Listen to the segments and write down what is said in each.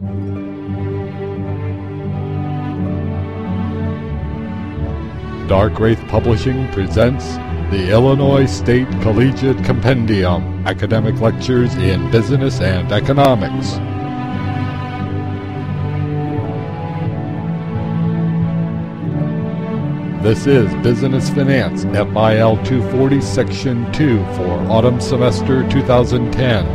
Dark Wraith Publishing presents the Illinois State Collegiate Compendium, Academic Lectures in Business and Economics. This is Business Finance, FIL 240, Section 2 for Autumn Semester 2010.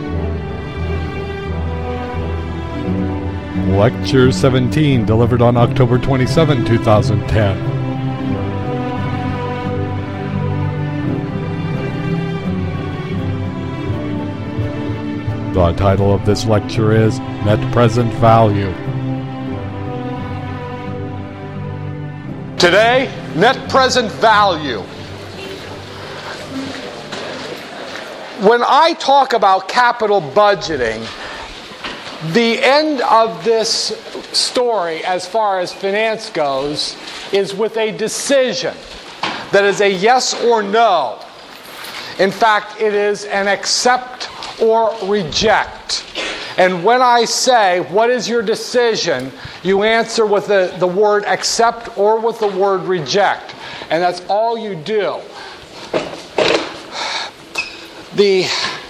Lecture 17, delivered on October 27, 2010. The title of this lecture is Net Present Value. Today, net present value. When I talk about capital budgeting, the end of this story, as far as finance goes, is with a decision that is a yes or no. In fact, it is an accept or reject. And when I say, what is your decision, you answer with the word accept or with the word reject. And that's all you do. The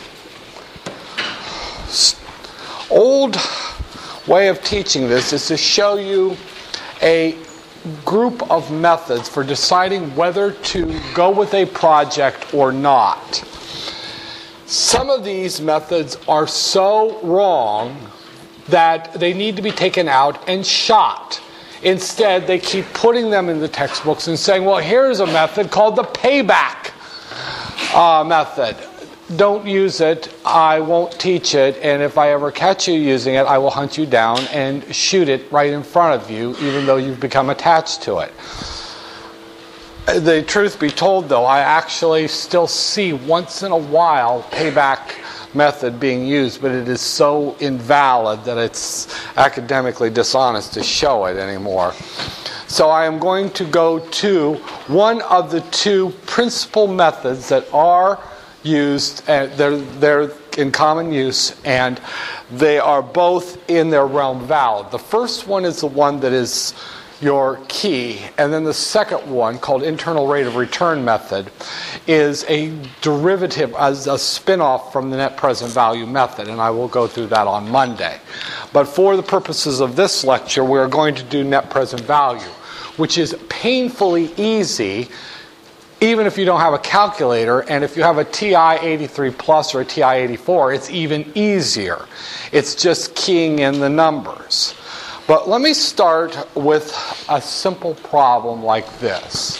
old way of teaching this is to show you a group of methods for deciding whether to go with a project or not. Some of these methods are so wrong that they need to be taken out and shot. Instead, they keep putting them in the textbooks and saying, well, here's a method called the payback method. Don't use it. I won't teach it. And if I ever catch you using it, I will hunt you down and shoot it right in front of you, even though you've become attached to it. The truth be told, though, I actually still see once in a while payback method being used, but it is so invalid that it's academically dishonest to show it anymore. So I am going to go to one of the two principal methods that are used, and they're in common use, and they are both in their realm valid. The first one is the one that is your key, and then the second one, called internal rate of return method, is a derivative, as a spin-off from the net present value method, and I will go through that on Monday. But for the purposes of this lecture, we're going to do net present value, which is painfully easy, even if you don't have a calculator, and if you have a TI-83 Plus or a TI-84, it's even easier. It's just keying in the numbers. But let me start with a simple problem like this.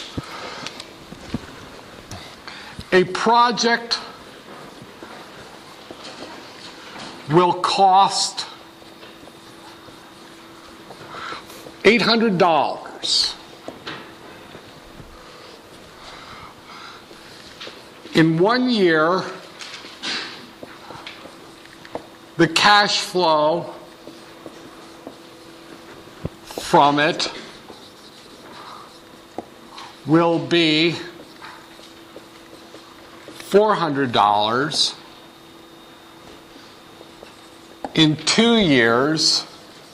A project will cost $800. In 1 year, the cash flow from it will be $400. In 2 years,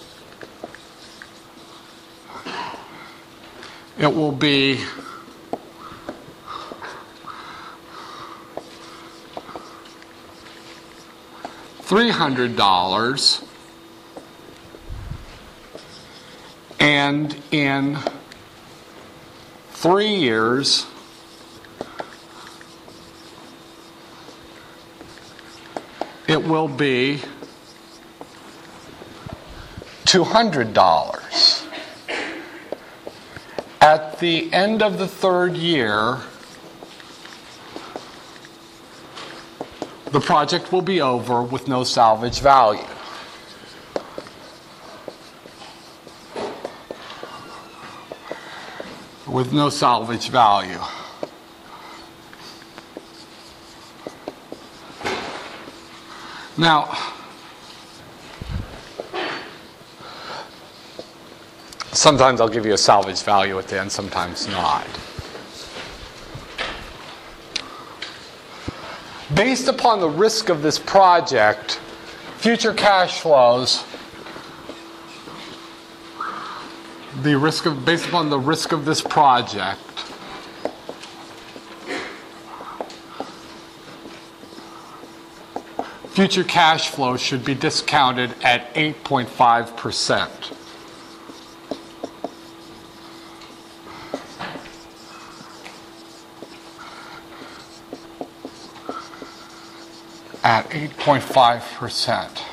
it will be $300. And in 3 years, it will be $200. At the end of the third year, the project will be over with no salvage value. With no salvage value. Now, sometimes I'll give you a salvage value at the end, sometimes not. Based upon the risk of this project, future cash flows based upon the risk of this project, future cash flow should be discounted at 8.5%. At 8.5%.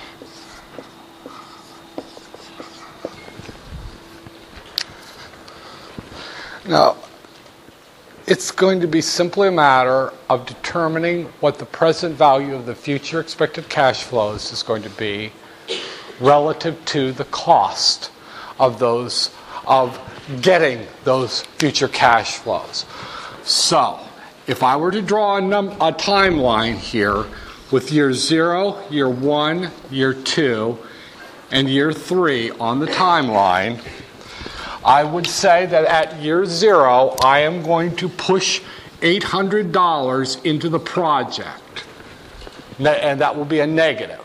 Now, it's going to be simply a matter of determining what the present value of the future expected cash flows is going to be relative to the cost of getting those future cash flows. So, if I were to draw a timeline here with year 0, year 1, year 2, and year 3 on the timeline, I would say that at year 0, I am going to push $800 into the project. And that will be a negative.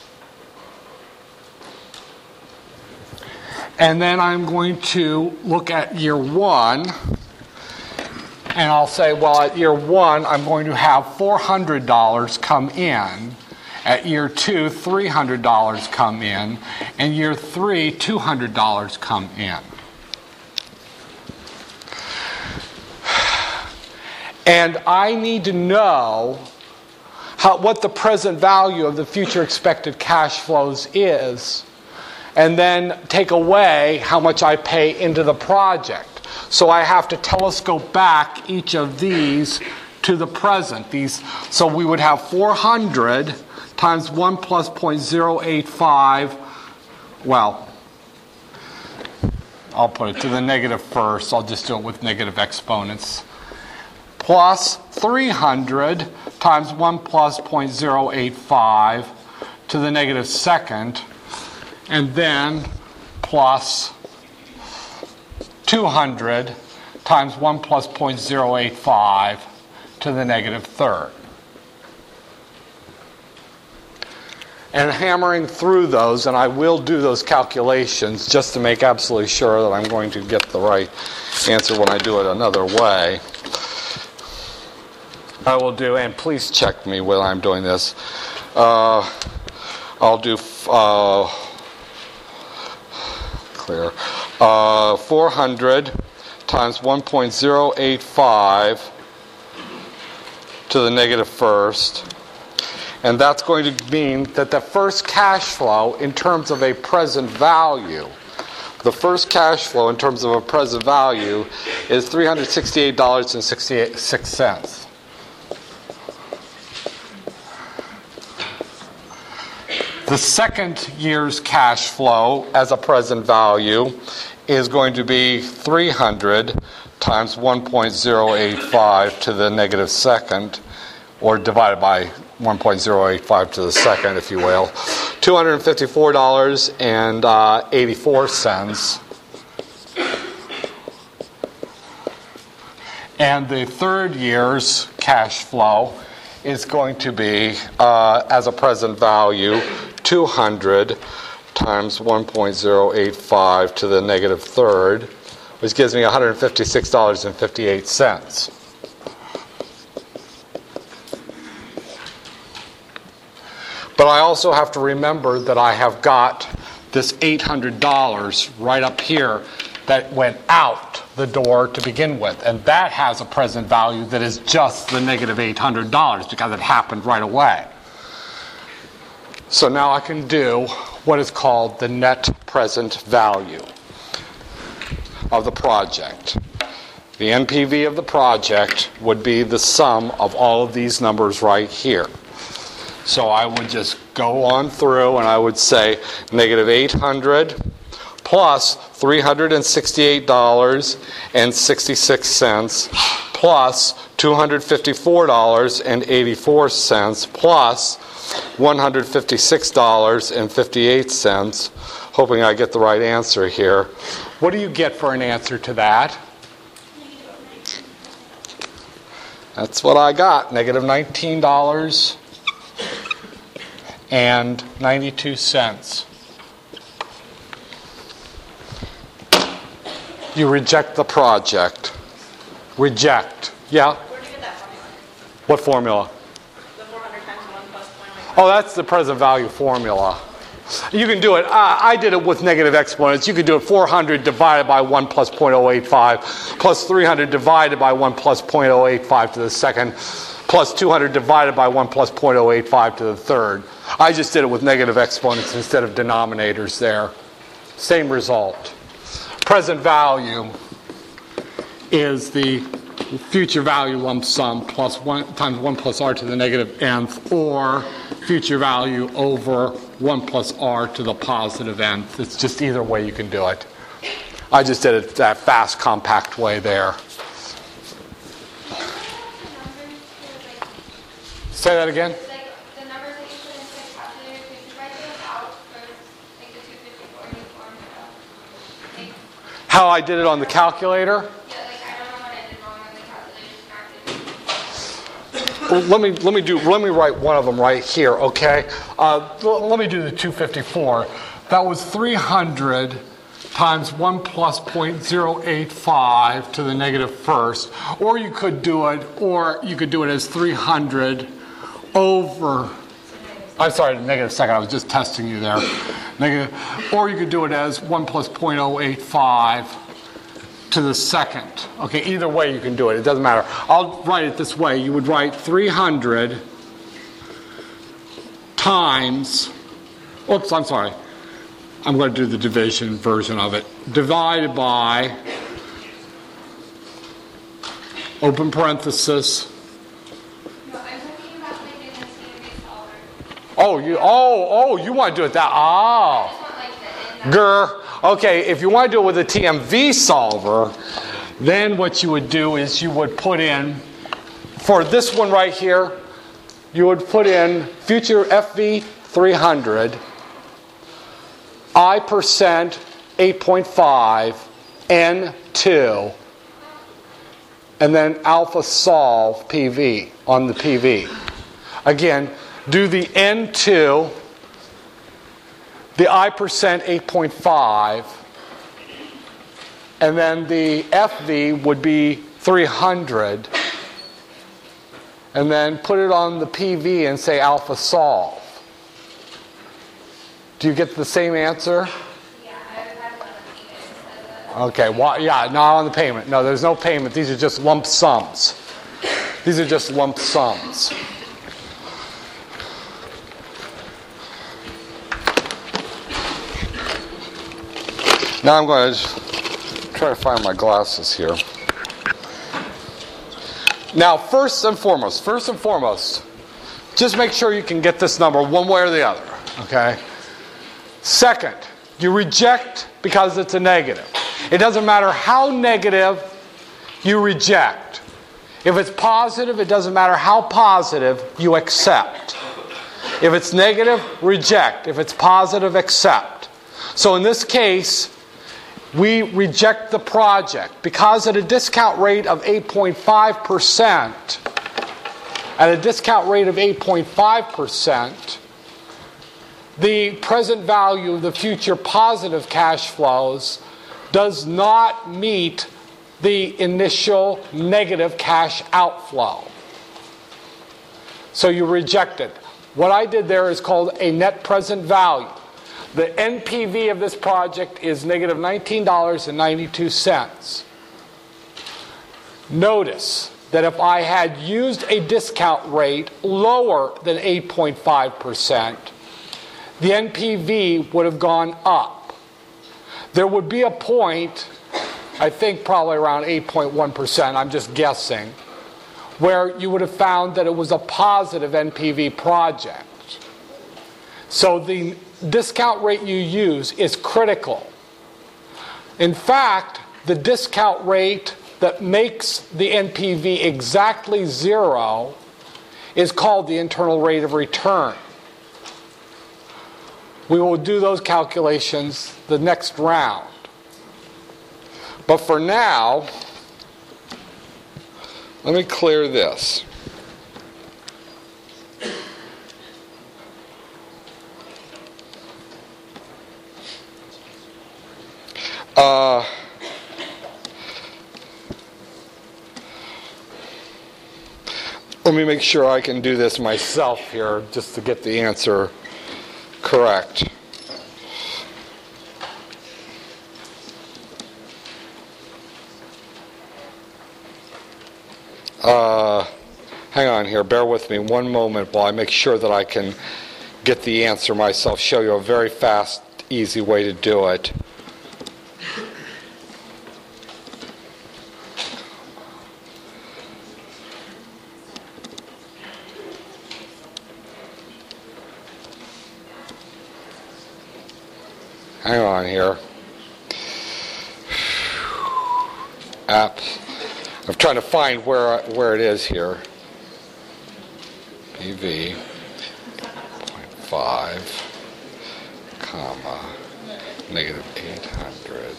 And then I'm going to look at year 1, and I'll say, well, at year 1, I'm going to have $400 come in. At year 2, $300 come in. And year 3, $200 come in. And I need to know what the present value of the future expected cash flows is, and then take away how much I pay into the project. So I have to telescope back each of these to the present. So we would have 400 times 1 plus 0.085. Well, I'll put it to the negative first. I'll just do it with negative exponents. Plus 300 times 1 plus 0.085 to the negative second, and then plus 200 times 1 plus 0.085 to the negative third. And hammering through those, and I will do those calculations just to make absolutely sure that I'm going to get the right answer when I do it another way. I will do, and please check me when I'm doing this. I'll do clear. 400 times 1.085 to the negative first. And that's going to mean that the first cash flow in terms of a present value, the first cash flow in terms of a present value is $368.66. The second year's cash flow as a present value is going to be 300 times 1.085 to the negative second, or divided by 1.085 to the second, if you will, $254.84. And the third year's cash flow is going to be, as a present value, 200 times 1.085 to the negative third, which gives me $156.58. But I also have to remember that I have got this $800 right up here that went out the door to begin with. And that has a present value that is just the negative $800 because it happened right away. So now I can do what is called the net present value of the project. The NPV of the project would be the sum of all of these numbers right here. So I would just go on through and I would say negative 800 plus $368.66 plus $254.84 plus $156.58, hoping I get the right answer here. What do you get for an answer to that? That's what I got, negative $19.92. you reject the project. Reject. Yeah? Where do you get that formula? What formula? The 400 times 1 plus 0.05. Oh, that's the present value formula. You can do it. I did it with negative exponents. You could do it 400 divided by 1 plus 0.085 plus 300 divided by 1 plus 0.085 to the second plus 200 divided by 1 plus 0.085 to the third. I just did it with negative exponents instead of denominators there. Same result. Present value is the future value lump sum plus 1 times 1 plus r to the negative nth, or future value over 1 plus r to the positive nth. It's just either way you can do it. I just did it that fast, compact way there. Say that again? Like the numbers that you put into the calculator, could you write those out for like the 254 new formula? Like, How I did it on the calculator? yeah, like I don't know what I did wrong on the calculation. Let me write one of them right here, okay? Let me do the 254. That was 300 times 1 plus 0.085 to the negative first. Or you could do it as 300 over, I'm sorry, negative second, I was just testing you there. Or you could do it as 1 plus 0.085 to the second. Okay, either way you can do it. It doesn't matter. I'll write it this way. You would write 300 times, oops, I'm sorry. I'm going to do the division version of it. Divided by, open parenthesis. No, I'm thinking about like in the CMB solver. Oh, you want to do it that, I just want like the end. Grr. Okay, if you want to do it with a TMV solver, then what you would do is you would put in, for this one right here, you would put in future FV 300, I percent 8.5, N2, and then alpha solve PV on the PV. Again, do the N2, the I percent 8.5, and then the FV would be 300, and then put it on the PV and say alpha solve. Do you get the same answer? Yeah, I would have one of the instead of Okay, well, yeah, not on the payment. No, there's no payment. These are just lump sums. These are just lump sums. Now I'm going to try to find my glasses here. Now, first and foremost, just make sure you can get this number one way or the other, okay? Second, you reject because it's a negative. It doesn't matter how negative you reject. If it's positive, it doesn't matter how positive you accept. If it's negative, reject. If it's positive, accept. So in this case, we reject the project because at a discount rate of 8.5%, the present value of the future positive cash flows does not meet the initial negative cash outflow. So you reject it. What I did there is called a net present value. The NPV of this project is negative $19.92. Notice that if I had used a discount rate lower than 8.5%, the NPV would have gone up. There would be a point, I think probably around 8.1%, I'm just guessing, where you would have found that it was a positive NPV project. So the discount rate you use is critical. In fact, the discount rate that makes the NPV exactly zero is called the internal rate of return. We will do those calculations the next round. But for now, let me clear this. Let me make sure I can do this myself here just to get the answer correct. Hang on here, bear with me one moment while I make sure that I can get the answer myself, show you a very fast, easy way to do it. Hang on here. Apps. I'm trying to find where it is here. PV 0.5, comma, negative 800,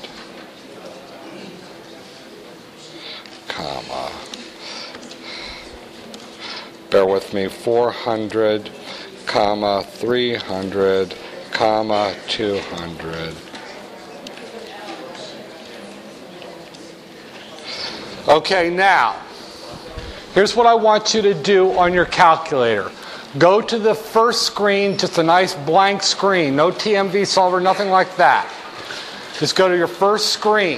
comma, bear with me, 400, comma, 300, comma, 200. Okay, now, here's what I want you to do on your calculator. Go to the first screen, just a nice blank screen. No TMV solver, nothing like that. Just go to your first screen.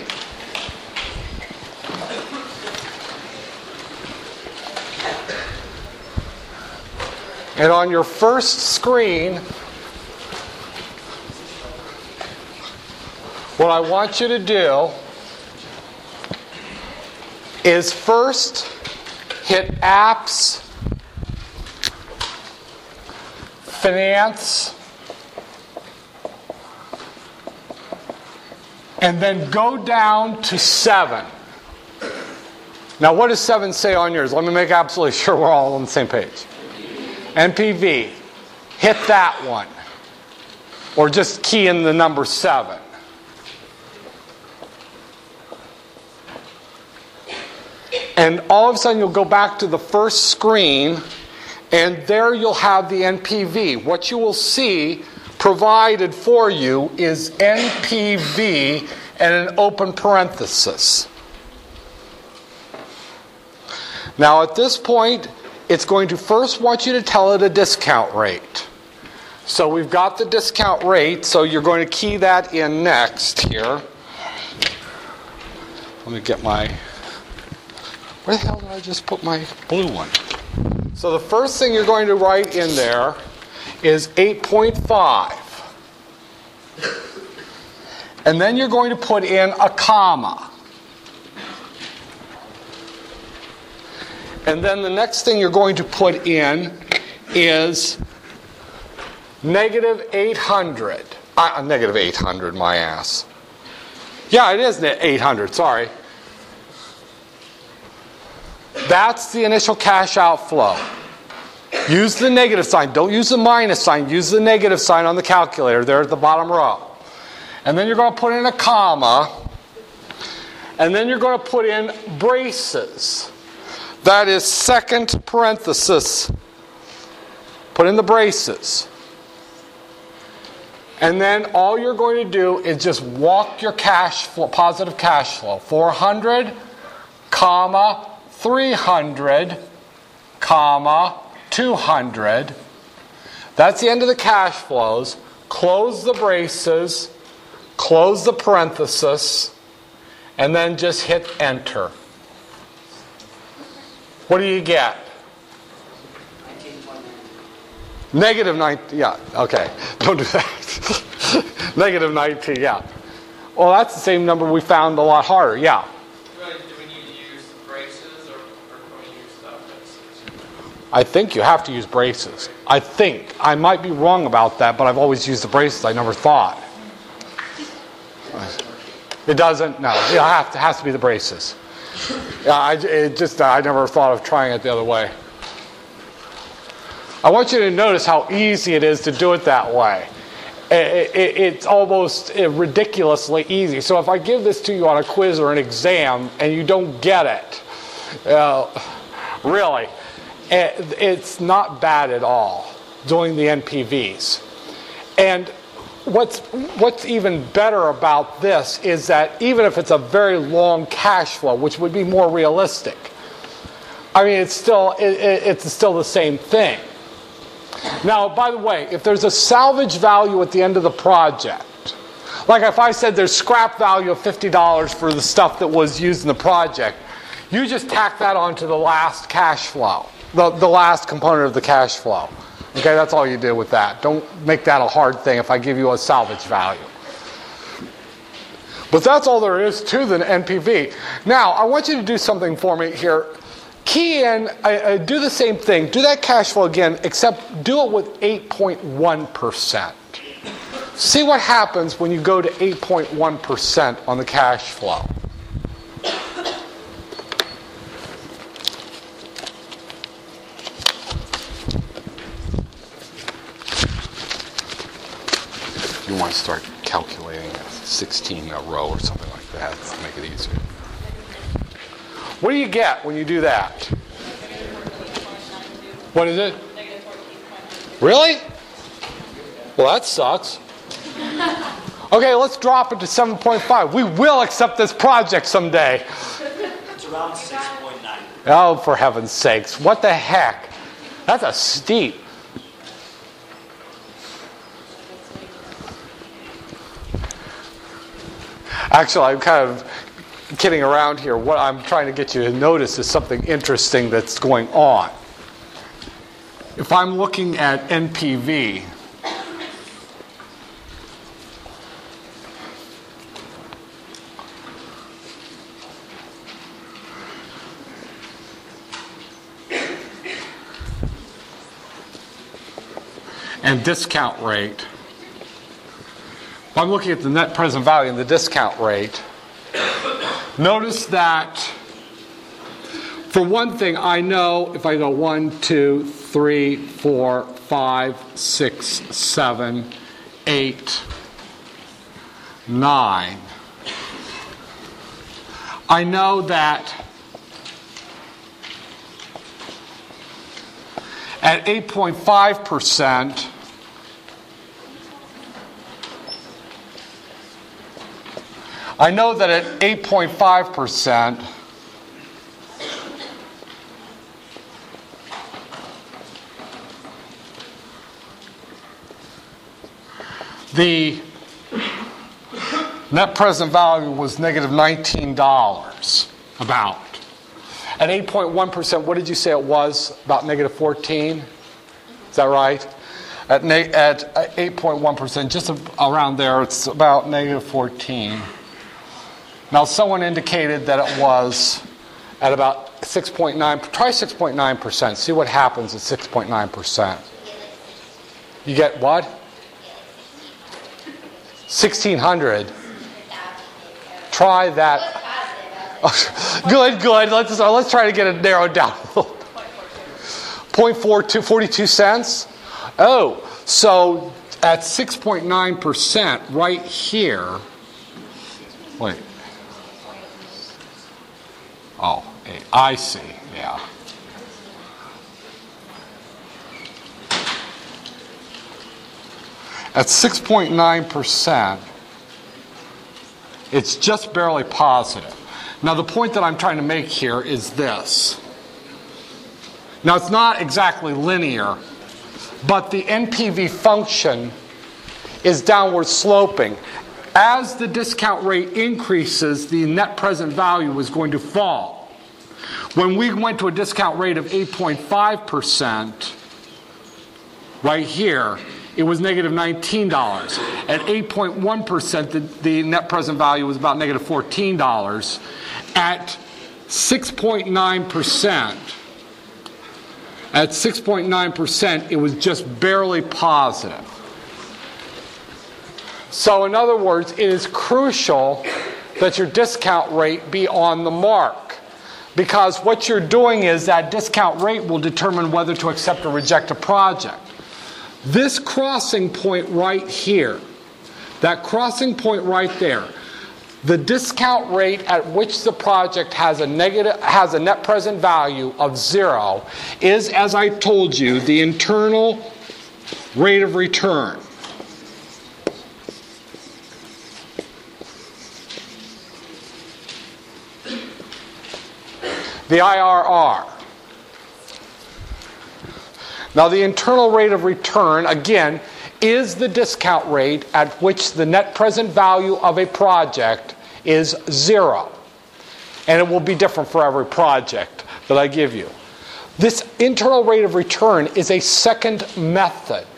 And on your first screen, what I want you to do is first hit Apps, Finance, and then go down to 7. Now what does 7 say on yours? Let me make absolutely sure we're all on the same page. NPV. Hit that one. Or just key in the number 7. And all of a sudden you'll go back to the first screen, and there you'll have the NPV. What you will see provided for you is NPV and an open parenthesis. Now at this point, it's going to first want you to tell it a discount rate. So we've got the discount rate, so you're going to key that in next here. Let me get my... Where the hell did I just put my blue one? So the first thing you're going to write in there is 8.5. And then you're going to put in a comma. And then the next thing you're going to put in is negative 800. Negative 800, my ass. Yeah, it is 800, sorry. That's the initial cash outflow. Use the negative sign. Don't use the minus sign. Use the negative sign on the calculator there at the bottom row. And then you're going to put in a comma. And then you're going to put in braces. That is second parenthesis. Put in the braces. And then all you're going to do is just walk your cash flow, positive cash flow. 400, comma, 300, comma, 200. That's the end of the cash flows. Close the braces, close the parenthesis, and then just hit enter. What do you get? Negative 19, yeah, okay. Don't do that. Negative 19, yeah. Well, that's the same number we found a lot harder, yeah. I think you have to use braces. I think. I might be wrong about that, but I've always used the braces. I never thought. It doesn't? No. It has to be the braces. Yeah, I never thought of trying it the other way. I want you to notice how easy it is to do it that way. It's almost ridiculously easy. So if I give this to you on a quiz or an exam and you don't get it, really, it's not bad at all doing the NPVs. And what's even better about this is that even if it's a very long cash flow, which would be more realistic, I mean, it's still the same thing. Now, by the way, if there's a salvage value at the end of the project, like if I said there's scrap value of $50 for the stuff that was used in the project, you just tack that onto the last cash flow, the last component of the cash flow. Okay, that's all you do with that. Don't make that a hard thing if I give you a salvage value. But that's all there is to the NPV. Now, I want you to do something for me here. Key in, do the same thing. Do that cash flow again, except do it with 8.1%. See what happens when you go to 8.1% on the cash flow. You want to start calculating 16 a row or something like that to make it easier. What do you get when you do that? What is it? Really? Well, that sucks. Okay, let's drop it to 7.5. We will accept this project someday. It's around 6.9. Oh, for heaven's sakes. What the heck? That's a steep. Actually, I'm kind of kidding around here. What I'm trying to get you to notice is something interesting that's going on. If I'm looking at NPV, and discount rate, if I'm looking at the net present value and the discount rate, notice that, for one thing, I know if I go 1, 2, 3, 4, 5, 6, 7, 8, 9, I know that at 8.5%, I know that at 8.5%, the net present value was negative $19, about. At 8.1%, what did you say it was? About negative 14? Is that right? At 8.1%, just around there, it's about negative 14. Now, someone indicated that it was at about 6.9. Try 6.9%. See what happens at 6.9%. You get what? 1,600. Try that. Good. Let's try to get it narrowed down. 42 cents. Oh, so at 6.9% right here. Wait. Oh, I see. Yeah. At 6.9%, it's just barely positive. Now, the point that I'm trying to make here is this. Now, it's not exactly linear, but the NPV function is downward sloping. As the discount rate increases, the net present value is going to fall. When we went to a discount rate of 8.5%, right here, it was negative $19. At 8.1%, the net present value was about negative $14. At 6.9%, it was just barely positive. So in other words, it is crucial that your discount rate be on the mark, because what you're doing is that discount rate will determine whether to accept or reject a project. This crossing point right here, that crossing point right there, the discount rate at which the project has a net present value of 0 is, as I told you, the internal rate of return. The IRR. Now the internal rate of return, again, is the discount rate at which the net present value of a project is 0. And it will be different for every project that I give you. This internal rate of return is a second method.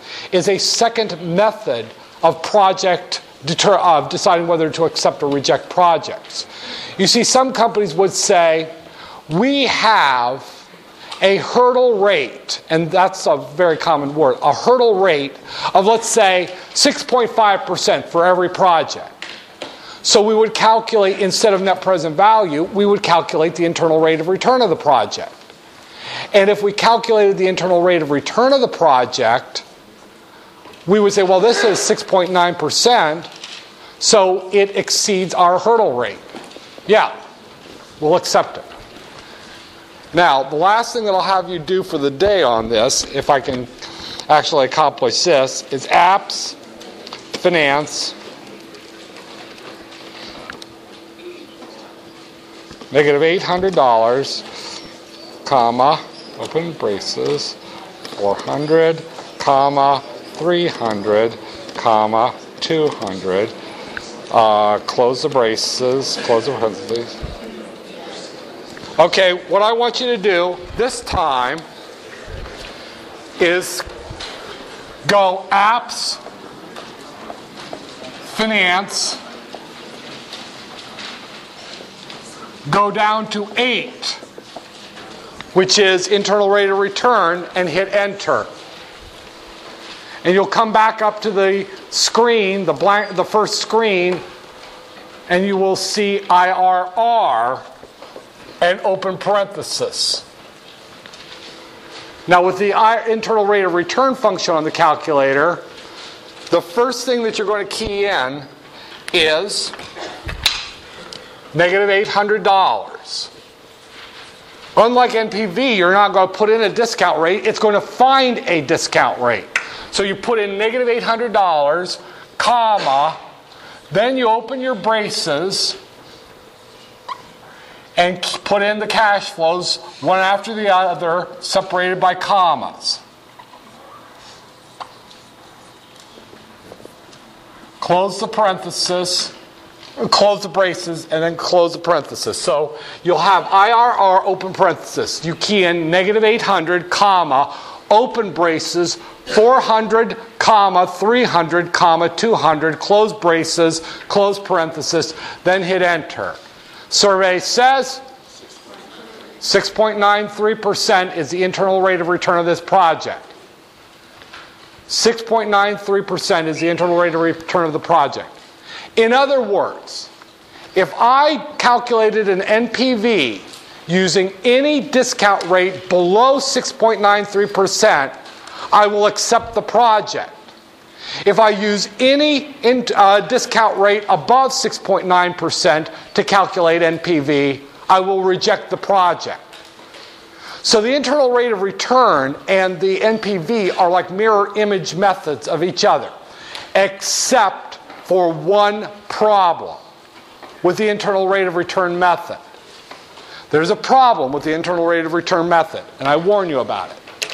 Of deciding whether to accept or reject projects. You see, some companies would say, we have a hurdle rate, and that's a very common word, a hurdle rate of, let's say, 6.5% for every project. So we would calculate, instead of net present value, we would calculate the internal rate of return of the project. And if we calculated the internal rate of return of the project, we would say, well, this is 6.9%, so it exceeds our hurdle rate. Yeah, we'll accept it. Now, the last thing that I'll have you do for the day on this, if I can actually accomplish this, is apps, finance, negative $800, comma, open braces, 400, comma, 300, comma, 200, close the braces, close the parentheses. Okay, what I want you to do this time is go apps, finance, go down to 8, which is internal rate of return, and hit enter. And you'll come back up to the screen, the first screen, and you will see IRR and open parenthesis. Now with the internal rate of return function on the calculator, the first thing that you're going to key in is negative $800. Unlike NPV, you're not going to put in a discount rate. It's going to find a discount rate. So you put in negative $800, comma, then you open your braces and put in the cash flows one after the other, separated by commas. Close the parenthesis, close the braces, and then close the parenthesis. So you'll have IRR open parenthesis. You key in negative 800, comma, open braces, 400, comma, 300, comma, 200, close braces, close parenthesis, then hit enter. Survey says 6.93% is the internal rate of return of this project. 6.93% is the internal rate of return of the project. In other words, if I calculated an NPV using any discount rate below 6.93%, I will accept the project. If I use any discount rate above 6.9% to calculate NPV, I will reject the project. So the internal rate of return and the NPV are like mirror image methods of each other, except for one problem with the internal rate of return method. There's a problem with the internal rate of return method, and I warn you about it.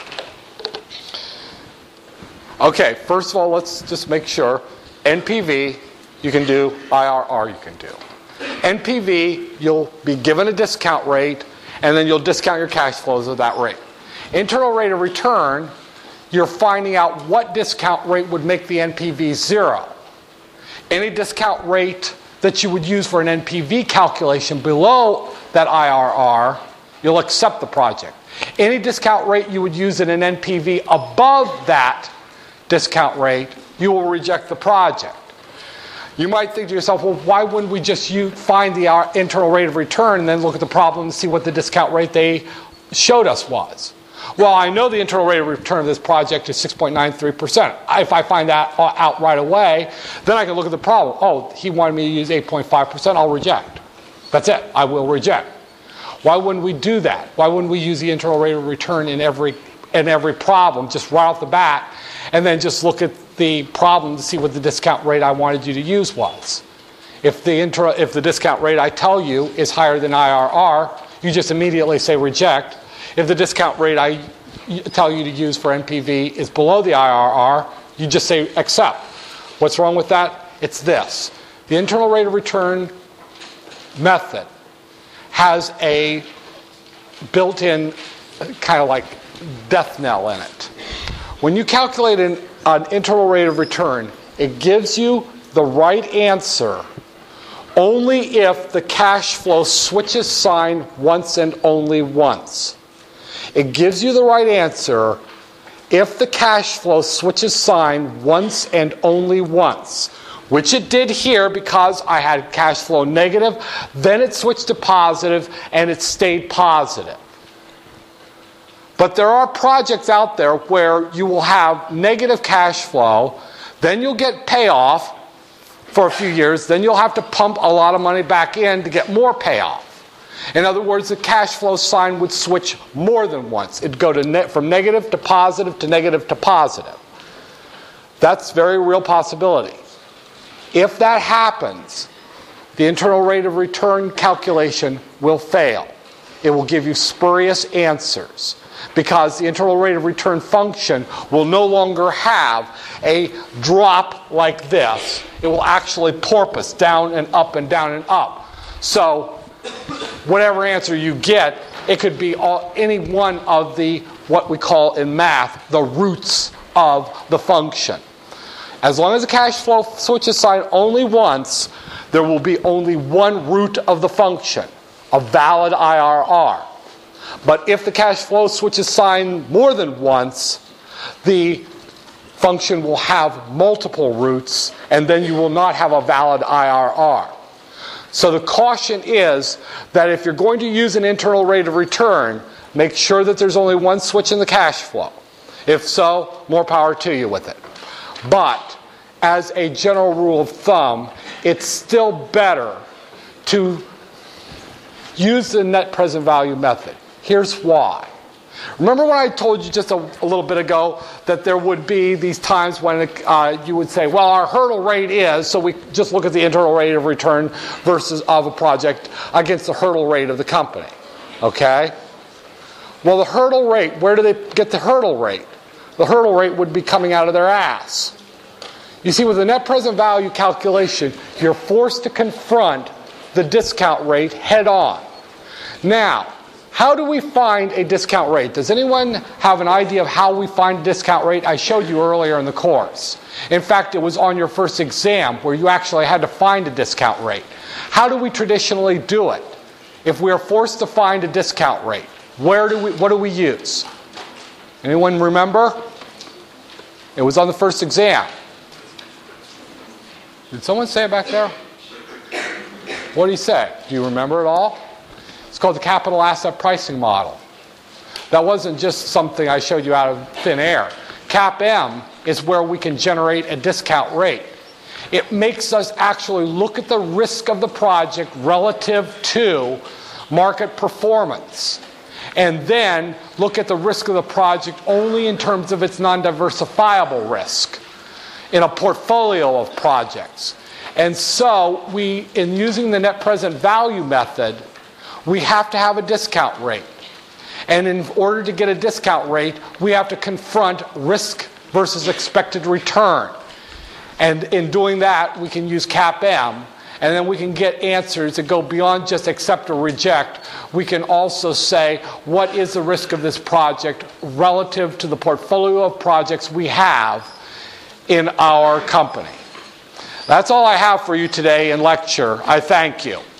Okay, first of all, let's just make sure. NPV, you can do. IRR, you can do. NPV, you'll be given a discount rate, and then you'll discount your cash flows at that rate. Internal rate of return, you're finding out what discount rate would make the NPV 0. Any discount rate that you would use for an NPV calculation below that IRR, you'll accept the project. Any discount rate you would use in an NPV above that discount rate, you will reject the project. You might think to yourself, well, why wouldn't we just find the internal rate of return and then look at the problem and see what the discount rate they showed us was? Well, I know the internal rate of return of this project is 6.93%. If I find that out right away, then I can look at the problem. Oh, he wanted me to use 8.5%, I'll reject. That's it, I will reject. Why wouldn't we do that? Why wouldn't we use the internal rate of return in every problem just right off the bat, and then just look at the problem to see what the discount rate I wanted you to use was? If the discount rate I tell you is higher than IRR, you just immediately say reject. If the discount rate I tell you to use for NPV is below the IRR, you just say accept. What's wrong with that? It's this. The internal rate of return method has a built-in kind of like death knell in it. When you calculate an internal rate of return, it gives you the right answer only if the cash flow switches sign once and only once. It gives you the right answer if the cash flow switches sign once and only once, which it did here because I had cash flow negative, then it switched to positive, and it stayed positive. But there are projects out there where you will have negative cash flow, then you'll get payoff for a few years, then you'll have to pump a lot of money back in to get more payoff. In other words, the cash flow sign would switch more than once. It'd go to from negative to positive to negative to positive. That's a very real possibility. If that happens, the internal rate of return calculation will fail. It will give you spurious answers because the internal rate of return function will no longer have a drop like this. It will actually porpoise down and up and down and up. So whatever answer you get, it could be any one of the, what we call in math, the roots of the function. As long as the cash flow switches sign only once, there will be only one root of the function, a valid IRR. But if the cash flow switches sign more than once, the function will have multiple roots, and then you will not have a valid IRR. So the caution is that if you're going to use an internal rate of return, make sure that there's only one switch in the cash flow. If so, more power to you with it. But as a general rule of thumb, it's still better to use the net present value method. Here's why. Remember when I told you just a little bit ago that there would be these times when you would say, well, our hurdle rate is, so we just look at the internal rate of return versus of a project against the hurdle rate of the company. Okay? Well, the hurdle rate, where do they get the hurdle rate? The hurdle rate would be coming out of their ass. You see, with the net present value calculation, you're forced to confront the discount rate head on. Now, how do we find a discount rate? Does anyone have an idea of how we find a discount rate? I showed you earlier in the course. In fact, it was on your first exam where you actually had to find a discount rate. How do we traditionally do it? If we are forced to find a discount rate, what do we use? Anyone remember? It was on the first exam. Did someone say it back there? What did he say? Do you remember it all? It's called the capital asset pricing model. That wasn't just something I showed you out of thin air. CAPM is where we can generate a discount rate. It makes us actually look at the risk of the project relative to market performance. And then look at the risk of the project only in terms of its non-diversifiable risk in a portfolio of projects. And so in using the net present value method, we have to have a discount rate. And in order to get a discount rate, we have to confront risk versus expected return. And in doing that, we can use CAPM, and then we can get answers that go beyond just accept or reject. We can also say, what is the risk of this project relative to the portfolio of projects we have in our company? That's all I have for you today in lecture. I thank you.